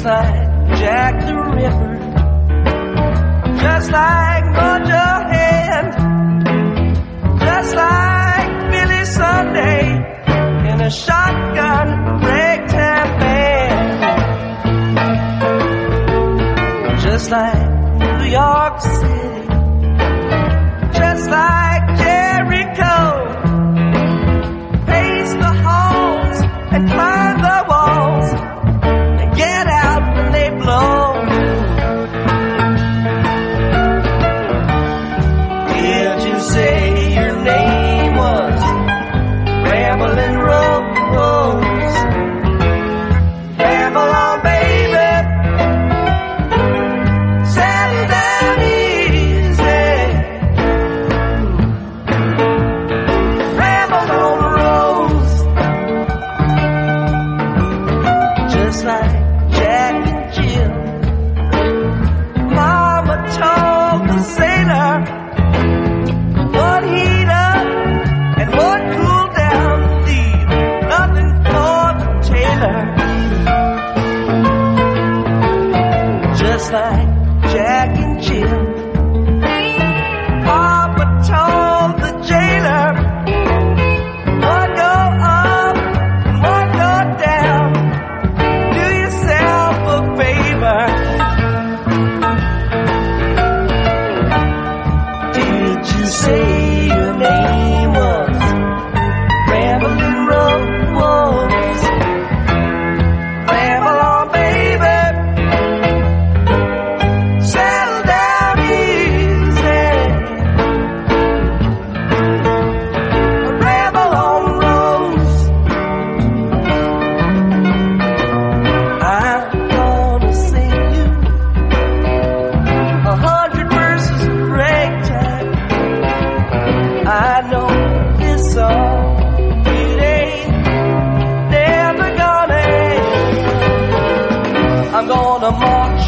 just like Jack the Ripper, just like Mojo-Head, just like Billy Sunday in a shotgun ragtime band, just like New York City, just like Jericho. Pace the halls and climb the walls and get out when they blow. Did you say your name was Ramblin' Rose? Ramble on, baby. Settle down easy. Ramble on, Rose. Just like Jack and Jill, Mama told the sailor what heat up and what cool down, leave nothing for the tailor. Just like Jack and Jill, Papa told the jailer what go up and what go down. Do yourself a favor. Did you say your name was Ramblin' Rose? Ramble on, baby. Settle down easy. Ramble on, Rose. I'm gonna sing you 100 verses of ragtime. I know this song, it ain't never gonna end. I'm gonna march